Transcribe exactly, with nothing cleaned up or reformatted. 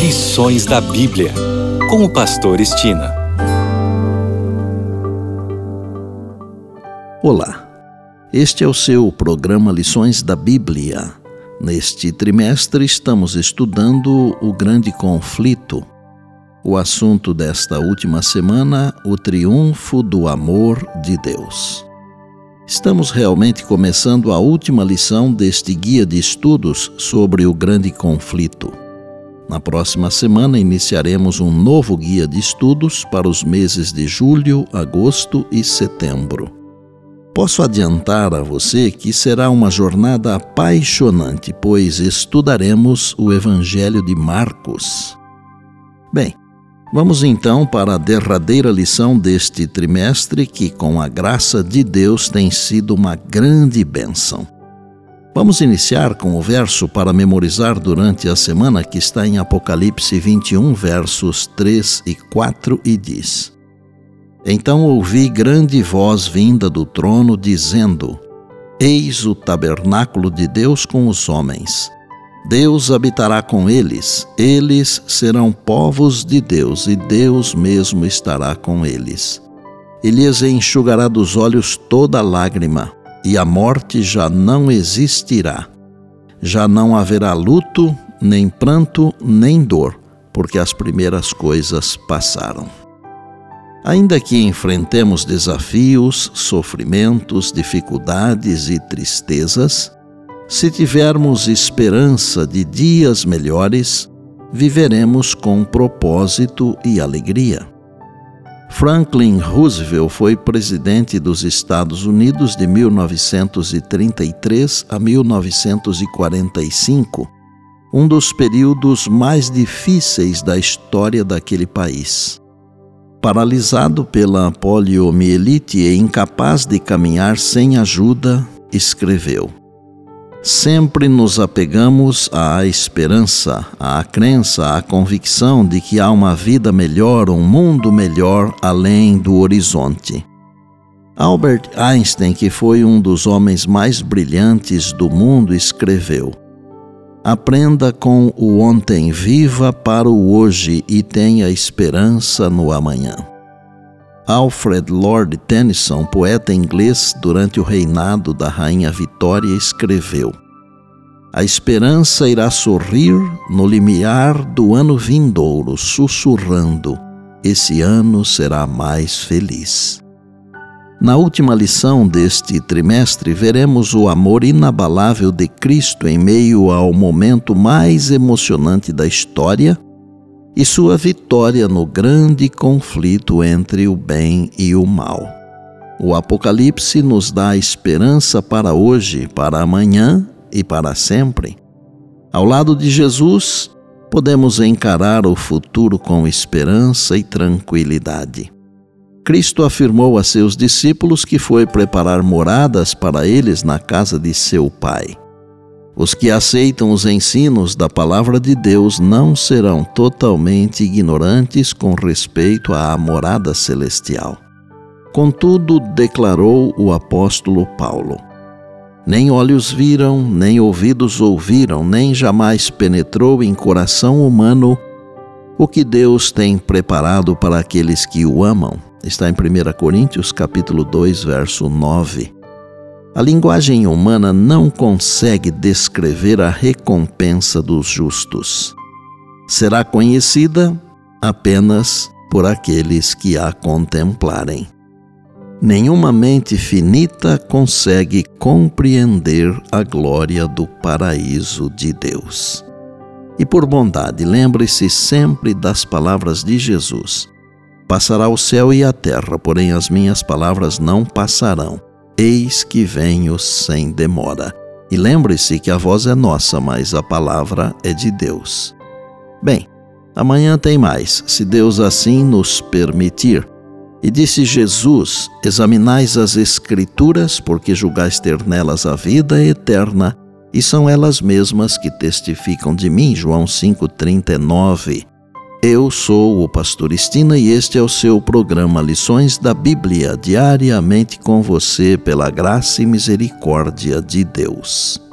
Lições da Bíblia, com o pastor Estina. Olá, este é o seu programa Lições da Bíblia. Neste trimestre estamos estudando o grande conflito. O assunto desta última semana, o triunfo do amor de Deus. Estamos realmente começando a última lição deste guia de estudos sobre o grande conflito. Na próxima semana iniciaremos um novo guia de estudos para os meses de julho, agosto e setembro. Posso adiantar a você que será uma jornada apaixonante, pois estudaremos o Evangelho de Marcos. Bem, vamos então para a derradeira lição deste trimestre, que com a graça de Deus tem sido uma grande bênção. Vamos iniciar com o verso para memorizar durante a semana, que está em Apocalipse vinte e um, versos três e quatro, e diz: Então ouvi grande voz vinda do trono, dizendo: Eis o tabernáculo de Deus com os homens. Deus habitará com eles, eles serão povos de Deus, e Deus mesmo estará com eles. Ele lhes enxugará dos olhos toda lágrima, e a morte já não existirá. Já não haverá luto, nem pranto, nem dor, porque as primeiras coisas passaram. Ainda que enfrentemos desafios, sofrimentos, dificuldades e tristezas, se tivermos esperança de dias melhores, viveremos com propósito e alegria. Franklin Roosevelt foi presidente dos Estados Unidos de mil novecentos e trinta e três a mil novecentos e quarenta e cinco, um dos períodos mais difíceis da história daquele país. Paralisado pela poliomielite e incapaz de caminhar sem ajuda, escreveu: Sempre nos apegamos à esperança, à crença, à convicção de que há uma vida melhor, um mundo melhor além do horizonte. Albert Einstein, que foi um dos homens mais brilhantes do mundo, escreveu: Aprenda com o ontem, viva para o hoje e tenha esperança no amanhã. Alfred Lord Tennyson, poeta inglês durante o reinado da Rainha Vitória, escreveu: A esperança irá sorrir no limiar do ano vindouro, sussurrando: Esse ano será mais feliz. Na última lição deste trimestre, veremos o amor inabalável de Cristo em meio ao momento mais emocionante da história e sua vitória no grande conflito entre o bem e o mal. O Apocalipse nos dá esperança para hoje, para amanhã e para sempre. Ao lado de Jesus, podemos encarar o futuro com esperança e tranquilidade. Cristo afirmou a seus discípulos que foi preparar moradas para eles na casa de seu Pai. Os que aceitam os ensinos da palavra de Deus não serão totalmente ignorantes com respeito à morada celestial. Contudo, declarou o apóstolo Paulo: Nem olhos viram, nem ouvidos ouviram, nem jamais penetrou em coração humano o que Deus tem preparado para aqueles que o amam. Está em primeira Coríntios, capítulo dois, verso nove. A linguagem humana não consegue descrever a recompensa dos justos. Será conhecida apenas por aqueles que a contemplarem. Nenhuma mente finita consegue compreender a glória do paraíso de Deus. E por bondade, lembre-se sempre das palavras de Jesus: Passará o céu e a terra, porém as minhas palavras não passarão. Eis que venho sem demora. E lembre-se que a voz é nossa, mas a palavra é de Deus. Bem, amanhã tem mais, se Deus assim nos permitir. E disse Jesus: Examinais as Escrituras, porque julgais ter nelas a vida eterna, e são elas mesmas que testificam de mim. João cinco, trinta e nove. Eu sou o pastor Estina e este é o seu programa Lições da Bíblia, diariamente com você pela graça e misericórdia de Deus.